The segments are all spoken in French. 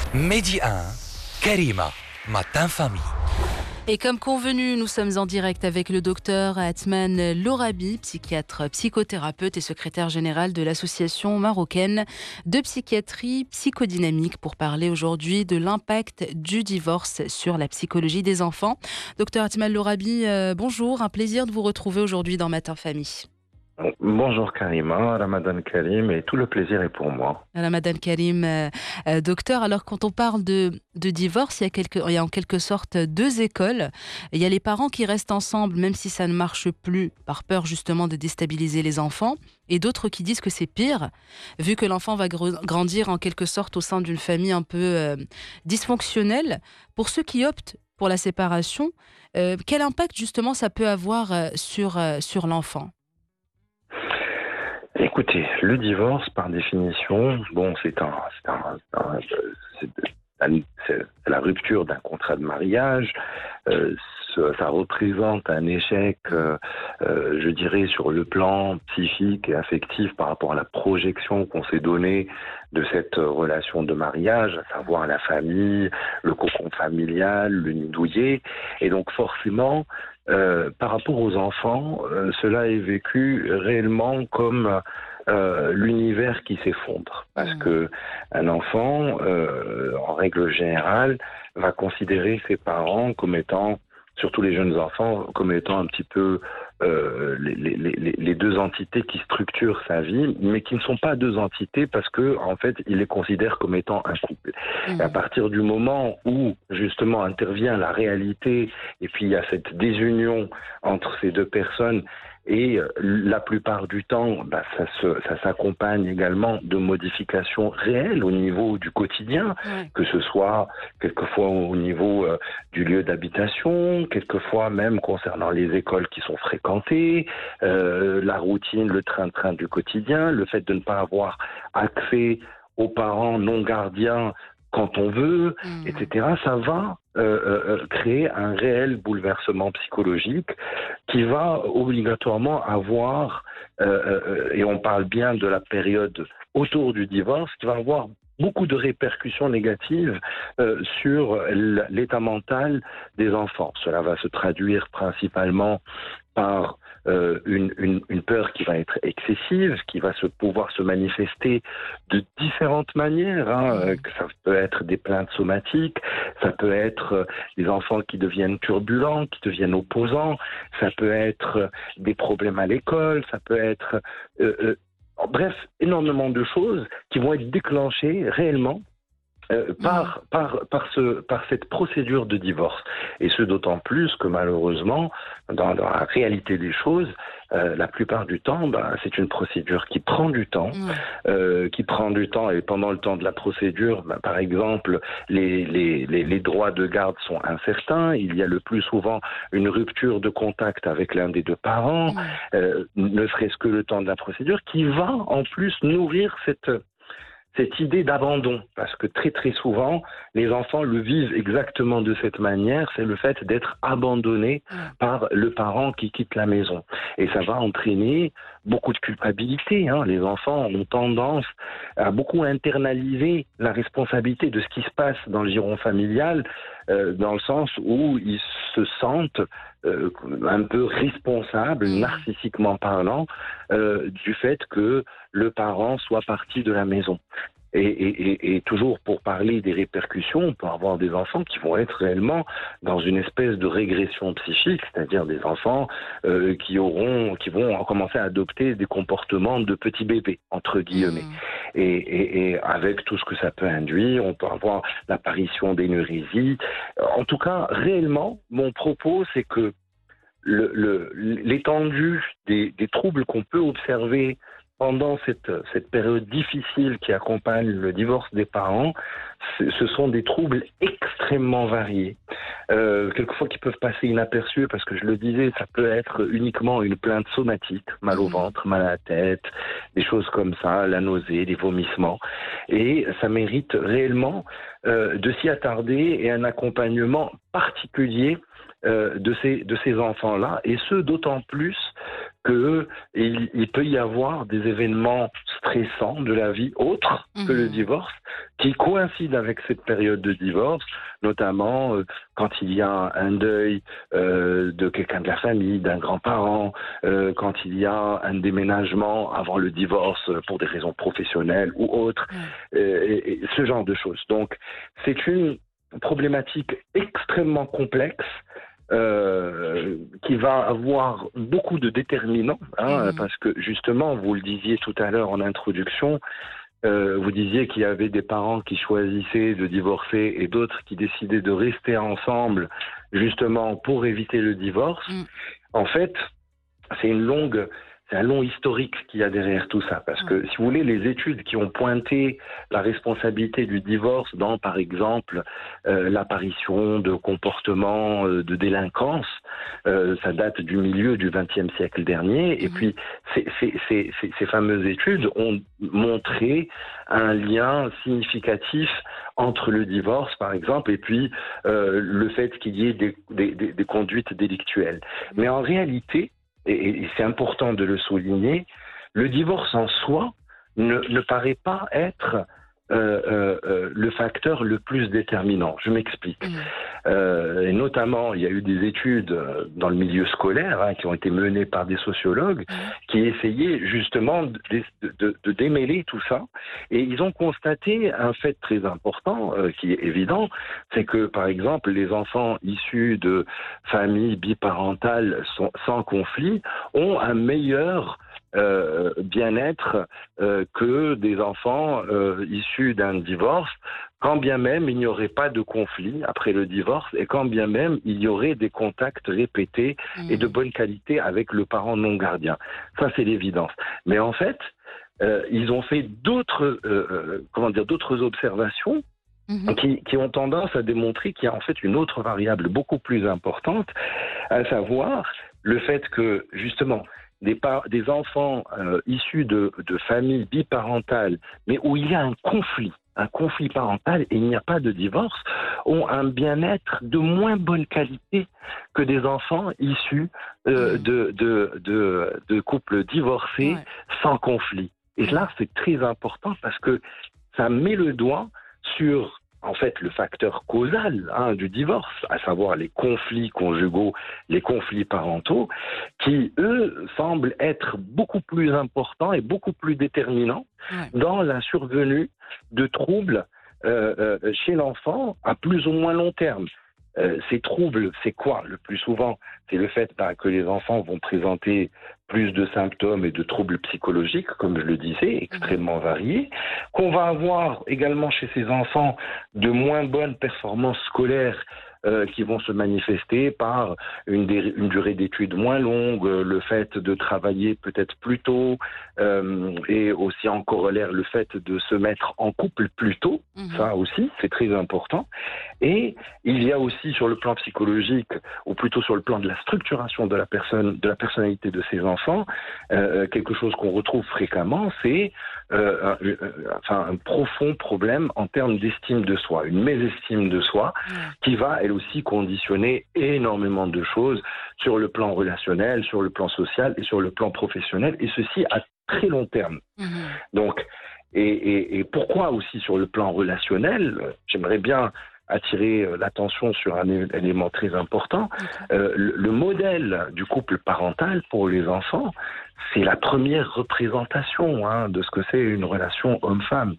Midi 1, Karima, Matin Famille. Et comme convenu, nous sommes en direct avec le docteur Atman Lorabi, psychiatre, psychothérapeute et secrétaire général de l'association marocaine de psychiatrie psychodynamique pour parler aujourd'hui de l'impact du divorce sur la psychologie des enfants. Docteur Atman Lorabi, bonjour, un plaisir de vous retrouver aujourd'hui dans Matin Famille. Bonjour Karima, Ramadan Karim, et tout le plaisir est pour moi. Ramadan Karim, docteur, alors quand on parle de divorce, il y a en quelque sorte deux écoles. Il y a les parents qui restent ensemble même si ça ne marche plus par peur justement de déstabiliser les enfants, et d'autres qui disent que c'est pire, vu que l'enfant va grandir en quelque sorte au sein d'une famille un peu dysfonctionnelle. Pour ceux qui optent pour la séparation, quel impact justement ça peut avoir sur l'enfant ? Écoutez, le divorce, par définition, c'est la rupture d'un contrat de mariage. Ça représente un échec, je dirais, sur le plan psychique et affectif par rapport à la projection qu'on s'est donnée de cette relation de mariage, à savoir la famille, le cocon familial, le nid douillet. Et donc forcément, par rapport aux enfants, cela est vécu réellement comme l'univers qui s'effondre. Parce que un enfant, en règle générale, va considérer ses parents comme étant, surtout les jeunes enfants, comme étant un petit peu les deux entités qui structurent sa vie, mais qui ne sont pas deux entités parce que, en fait, il les considère comme étant un couple. Et à partir du moment où, justement, intervient la réalité, et puis il y a cette désunion entre ces deux personnes, et la plupart du temps, ça s'accompagne également de modifications réelles au niveau du quotidien, que ce soit quelquefois au niveau du lieu d'habitation, quelquefois même concernant les écoles qui sont fréquentées, la routine, le train-train du quotidien, le fait de ne pas avoir accès aux parents non gardiens quand on veut, etc. Ça va créer un réel bouleversement psychologique qui va obligatoirement avoir, et on parle bien de la période autour du divorce, qui va avoir beaucoup de répercussions négatives sur l'état mental des enfants. Cela va se traduire principalement par une peur qui va être excessive, qui va pouvoir se manifester de différentes manières. Que ça peut être des plaintes somatiques, ça peut être des enfants qui deviennent turbulents, qui deviennent opposants, ça peut être des problèmes à l'école, ça peut être... bref, énormément de choses qui vont être déclenchées réellement par cette procédure de divorce. Et ce d'autant plus que malheureusement, dans la réalité des choses, la plupart du temps, c'est une procédure qui prend du temps, et pendant le temps de la procédure, par exemple, les droits de garde sont incertains, il y a le plus souvent une rupture de contact avec l'un des deux parents, ne serait-ce que le temps de la procédure, qui va en plus nourrir cette idée d'abandon, parce que très très souvent, les enfants le vivent exactement de cette manière, c'est le fait d'être abandonné par le parent qui quitte la maison. Et ça va entraîner beaucoup de culpabilité. Les enfants ont tendance à beaucoup internaliser la responsabilité de ce qui se passe dans le giron familial, dans le sens où ils se sentent un peu responsables, narcissiquement parlant, du fait que le parent soit parti de la maison. Et toujours pour parler des répercussions, on peut avoir des enfants qui vont être réellement dans une espèce de régression psychique, c'est-à-dire des enfants qui vont commencer à adopter des comportements de petits bébés, entre guillemets. Et avec tout ce que ça peut induire, on peut avoir l'apparition d'énurésie. En tout cas, réellement, mon propos, c'est que l'étendue des troubles qu'on peut observer pendant cette période difficile qui accompagne le divorce des parents, ce sont des troubles extrêmement variés. Quelquefois qui peuvent passer inaperçus, parce que je le disais, ça peut être uniquement une plainte somatique, mal au ventre, mal à la tête, des choses comme ça, la nausée, les vomissements. Et ça mérite réellement de s'y attarder et un accompagnement particulier de ces enfants-là, et ce d'autant plus il peut y avoir des événements stressants de la vie autres que le divorce qui coïncident avec cette période de divorce, notamment quand il y a un deuil de quelqu'un de la famille, d'un grand-parent, quand il y a un déménagement avant le divorce pour des raisons professionnelles ou autres, et ce genre de choses. Donc, c'est une problématique extrêmement complexe qui va avoir beaucoup de déterminants, parce que justement, vous le disiez tout à l'heure en introduction, vous disiez qu'il y avait des parents qui choisissaient de divorcer et d'autres qui décidaient de rester ensemble justement pour éviter le divorce. En fait, c'est un long historique qu'il y a derrière tout ça. Parce que, si vous voulez, les études qui ont pointé la responsabilité du divorce dans, par exemple, l'apparition de comportements de délinquance, ça date du milieu du XXe siècle dernier. Et puis, ces fameuses études ont montré un lien significatif entre le divorce, par exemple, et puis le fait qu'il y ait des conduites délictuelles. Mais en réalité, et c'est important de le souligner, le divorce en soi ne paraît pas être le facteur le plus déterminant. Je m'explique. Et notamment, il y a eu des études dans le milieu scolaire qui ont été menées par des sociologues qui essayaient justement de démêler tout ça. Et ils ont constaté un fait très important, qui est évident, c'est que, par exemple, les enfants issus de familles biparentales sans conflit ont un meilleur bien-être que des enfants issus d'un divorce, quand bien même il n'y aurait pas de conflit après le divorce et quand bien même il y aurait des contacts répétés et de bonne qualité avec le parent non gardien. Ça, c'est l'évidence. Mais en fait, ils ont fait d'autres observations qui ont tendance à démontrer qu'il y a en fait une autre variable beaucoup plus importante, à savoir le fait que, justement, des enfants issus de familles biparentales, mais où il y a un conflit parental et il n'y a pas de divorce, ont un bien-être de moins bonne qualité que des enfants issus de couples divorcés sans conflit. Et là, c'est très important parce que ça met le doigt sur, en fait, le facteur causal du divorce, à savoir les conflits conjugaux, les conflits parentaux, qui, eux, semblent être beaucoup plus importants et beaucoup plus déterminants dans la survenue de troubles chez l'enfant à plus ou moins long terme. Ces troubles, c'est quoi le plus souvent? C'est le fait que les enfants vont présenter plus de symptômes et de troubles psychologiques, comme je le disais, extrêmement variés, qu'on va avoir également chez ces enfants de moins bonnes performances scolaires qui vont se manifester par une durée d'études moins longue, le fait de travailler peut-être plus tôt, et aussi en corollaire le fait de se mettre en couple plus tôt, ça aussi c'est très important. Et il y a aussi sur le plan psychologique, ou plutôt sur le plan de la structuration de la personnalité de ces enfants, quelque chose qu'on retrouve fréquemment, c'est un profond problème en termes d'estime de soi, une mésestime de soi qui va elle aussi conditionner énormément de choses sur le plan relationnel, sur le plan social et sur le plan professionnel, et ceci à très long terme. Donc, et pourquoi aussi sur le plan relationnel, j'aimerais bien attirer l'attention sur un élément très important. Le modèle du couple parental pour les enfants, c'est la première représentation de ce que c'est une relation homme-femme.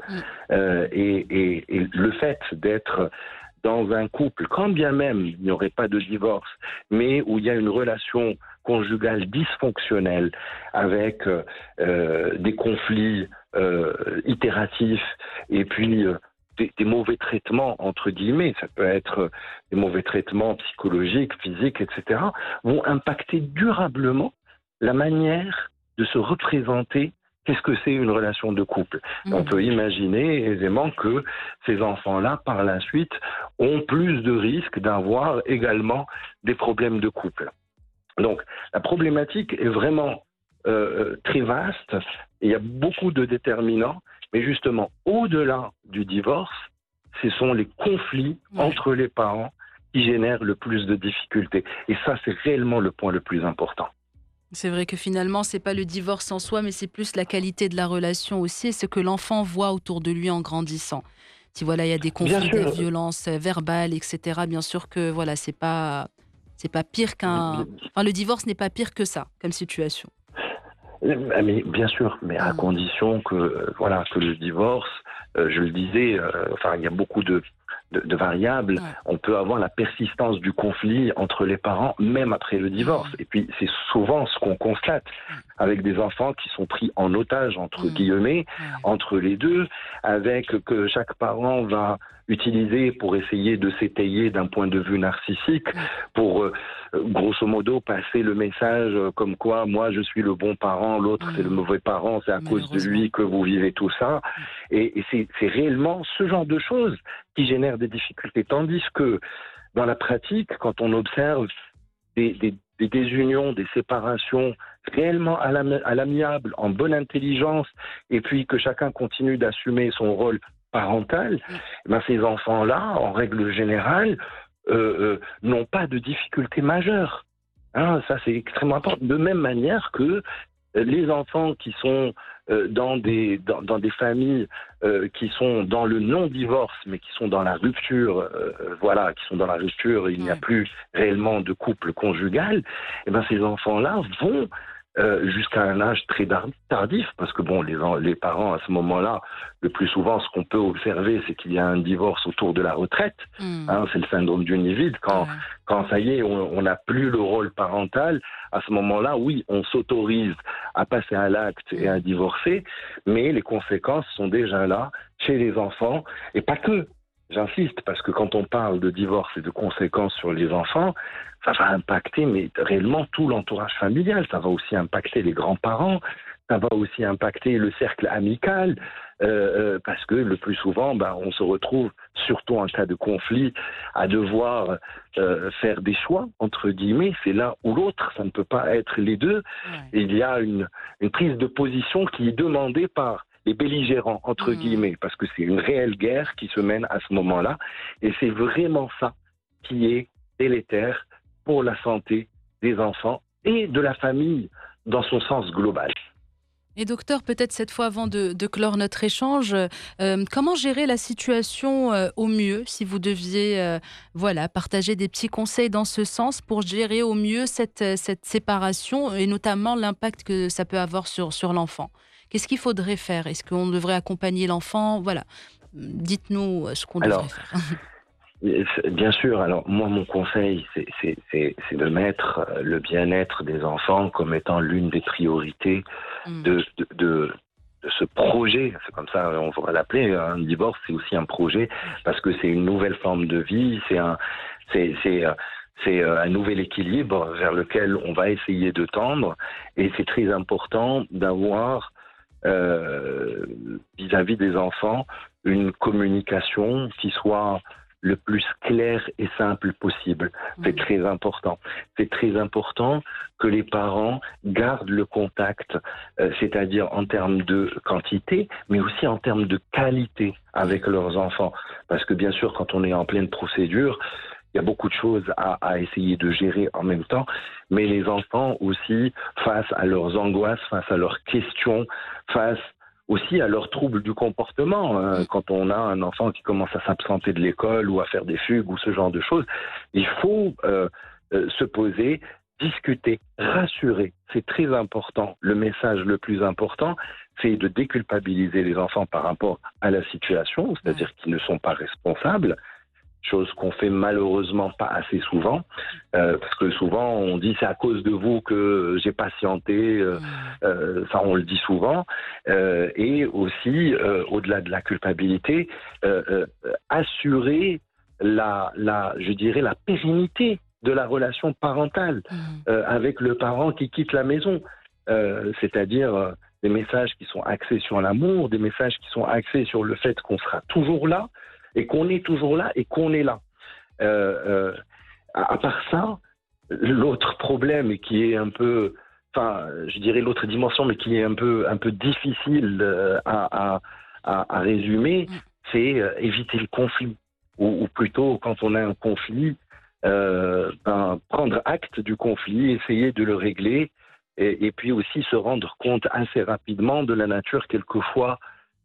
Et le fait d'être dans un couple, quand bien même il n'y aurait pas de divorce, mais où il y a une relation conjugale dysfonctionnelle avec des conflits itératifs et puis des mauvais traitements, entre guillemets, ça peut être des mauvais traitements psychologiques, physiques, etc., vont impacter durablement la manière de se représenter qu'est-ce que c'est une relation de couple. On peut imaginer aisément que ces enfants-là, par la suite, ont plus de risques d'avoir également des problèmes de couple. Donc, la problématique est vraiment très vaste. Il y a beaucoup de déterminants, mais justement, au-delà du divorce, ce sont les conflits entre les parents qui génèrent le plus de difficultés. Et ça, c'est réellement le point le plus important. C'est vrai que finalement, c'est pas le divorce en soi, mais c'est plus la qualité de la relation aussi et ce que l'enfant voit autour de lui en grandissant. Si voilà, il y a des Bien conflits, des sûr, violences verbales, etc., bien sûr que voilà, c'est pas pire qu'un. Enfin, le divorce n'est pas pire que ça, comme situation. mais bien sûr, mais à Mm. condition que, voilà, que le divorce, je le disais, enfin, il y a beaucoup de variables. Ouais. On peut avoir la persistance du conflit entre les parents, même après le divorce. Mm. Et puis, c'est souvent ce qu'on constate Ouais. avec des enfants qui sont pris en otage, entre Mm. guillemets, Ouais. entre les deux, avec que chaque parent va utiliser pour essayer de s'étayer d'un point de vue narcissique, Mm. pour grosso modo passer le message comme quoi moi je suis le bon parent, l'autre c'est le Mm. mauvais parent, c'est à cause de Malheureusement. lui que vous vivez tout ça. Mm. Et c'est réellement ce genre de choses qui génèrent des difficultés. Tandis que dans la pratique, quand on observe des désunions, des séparations réellement à l'amiable, en bonne intelligence, et puis que chacun continue d'assumer son rôle parental, Mm. eh ben ces enfants-là, en règle générale, n'ont pas de difficultés majeures. Hein, ça, c'est extrêmement important. De même manière que les enfants qui sont dans des familles qui sont dans le non-divorce, mais qui sont dans la rupture, voilà, qui sont dans la rupture, il n'y a Ouais. plus réellement de couple conjugal, et ben ces enfants-là vont jusqu'à un âge très tardif, parce que bon, les parents à ce moment-là, le plus souvent, ce qu'on peut observer, c'est qu'il y a un divorce autour de la retraite. Mm. Hein, c'est le syndrome du nid vide. Ouais. Quand ça y est, on n'a plus le rôle parental, à ce moment-là, oui, on s'autorise à passer à l'acte et à Mm. divorcer, mais les conséquences sont déjà là chez les enfants, et pas que. J'insiste, parce que quand on parle de divorce et de conséquences sur les enfants, ça va impacter mais réellement tout l'entourage familial. Ça va aussi impacter les grands-parents, ça va aussi impacter le cercle amical, parce que le plus souvent, ben, on se retrouve, surtout en cas de conflit, à devoir faire des choix, entre guillemets. C'est l'un ou l'autre, ça ne peut pas être les deux. Ouais. Et il y a une prise de position qui est demandée par les belligérants, entre Mm. guillemets, parce que c'est une réelle guerre qui se mène à ce moment-là. Et c'est vraiment ça qui est délétère pour la santé des enfants et de la famille dans son sens global. Et docteur, peut-être cette fois avant de clore notre échange, comment gérer la situation au mieux si vous deviez voilà, partager des petits conseils dans ce sens pour gérer au mieux cette séparation et notamment l'impact que ça peut avoir sur l'enfant? Qu'est-ce qu'il faudrait faire? Est-ce qu'on devrait accompagner l'enfant? Voilà, dites-nous ce qu'on devrait Alors, faire. bien sûr, alors moi, mon conseil, c'est de mettre le bien-être des enfants comme étant l'une des priorités Mm. de, de, de, de ce projet. C'est comme ça, on va l'appeler. Un divorce, c'est aussi un projet parce que c'est une nouvelle forme de vie, c'est, c'est, euh, c'est un nouvel équilibre vers lequel on va essayer de tendre. Et c'est très important d'avoir euh, vis-à-vis des enfants une communication qui soit le plus claire et simple possible. C'est Mm. très important. C'est très important que les parents gardent le contact, c'est-à-dire en termes de quantité, mais aussi en termes de qualité Ouais. avec leurs enfants. Parce que bien sûr, quand on est en pleine procédure, il y a beaucoup de choses à essayer de gérer en même temps, mais les enfants aussi, face à leurs angoisses, face à leurs questions, face aussi à leurs troubles du comportement. Mm. Quand on a un enfant qui commence à s'absenter de l'école ou à faire des fugues ou ce genre de choses, il faut se poser, discuter, rassurer. C'est très important. Le message le plus important, c'est de déculpabiliser les enfants par rapport à la situation, Ouais. c'est-à-dire qu'ils ne sont pas responsables, chose qu'on fait malheureusement pas assez souvent, parce que souvent on dit c'est à cause de vous que j'ai patienté, Mm. ça on le dit souvent, et aussi au-delà de la culpabilité, assurer je dirais la pérennité de la relation parentale Mm. avec le parent qui quitte la maison, c'est-à-dire des messages qui sont axés sur l'amour, des messages qui sont axés sur le fait qu'on sera toujours là, et qu'on est toujours là et qu'on est là. Euh, euh, à part ça, l'autre problème et qui est un peu, enfin, je dirais l'autre dimension, mais qui est un peu difficile à résumer, Mm. c'est éviter le conflit. Ou plutôt, quand on a un conflit, prendre acte du conflit, essayer de le régler et puis aussi se rendre compte assez rapidement de la nature quelquefois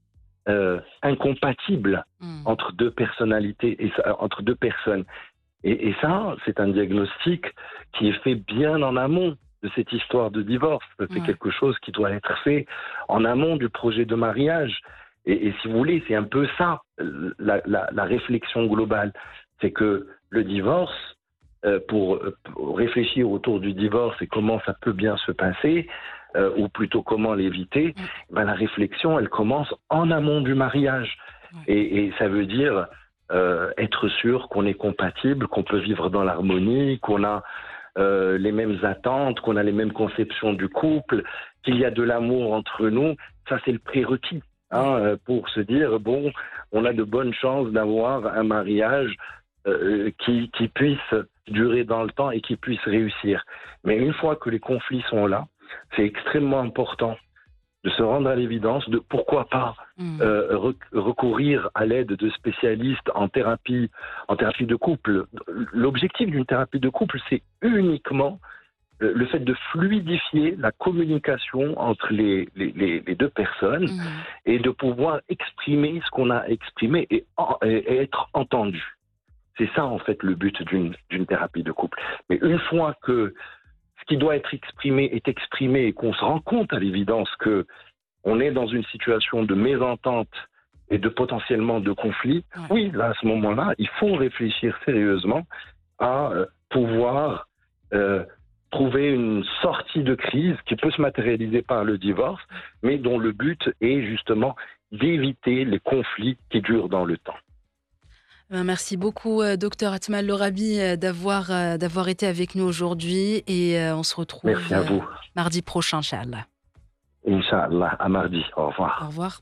incompatible entre deux personnalités, entre deux personnes. Et ça, c'est un diagnostic qui est fait bien en amont de cette histoire de divorce. C'est quelque chose qui doit être fait en amont du projet de mariage. Et si vous voulez, c'est un peu ça, la réflexion globale. C'est que le divorce, pour réfléchir autour du divorce et comment ça peut bien se passer, ou plutôt comment l'éviter, la réflexion, elle commence en amont du mariage. Et ça veut dire être sûr qu'on est compatible, qu'on peut vivre dans l'harmonie, qu'on a les mêmes attentes, qu'on a les mêmes conceptions du couple, qu'il y a de l'amour entre nous. Ça, c'est le prérequis pour se dire, bon, on a de bonnes chances d'avoir un mariage qui puisse durer dans le temps et qui puisse réussir. Mais une fois que les conflits sont là, c'est extrêmement important de se rendre à l'évidence de pourquoi pas recourir à l'aide de spécialistes en thérapie de couple. L'objectif d'une thérapie de couple, c'est uniquement le fait de fluidifier la communication entre les deux personnes et de pouvoir exprimer ce qu'on a exprimé et être entendu. C'est ça, en fait, le but d'une thérapie de couple. Mais une fois que ce qui doit être exprimé est exprimé et qu'on se rend compte à l'évidence que on est dans une situation de mésentente et de potentiellement de conflit, oui, là, à ce moment-là, il faut réfléchir sérieusement à pouvoir trouver une sortie de crise qui peut se matérialiser par le divorce, mais dont le but est justement d'éviter les conflits qui durent dans le temps. Merci beaucoup, docteur Atmal Lorabi, d'avoir été avec nous aujourd'hui. Et on se retrouve Merci à vous. Mardi prochain, Inch'Allah. Inch'Allah, à mardi. Au revoir. Au revoir.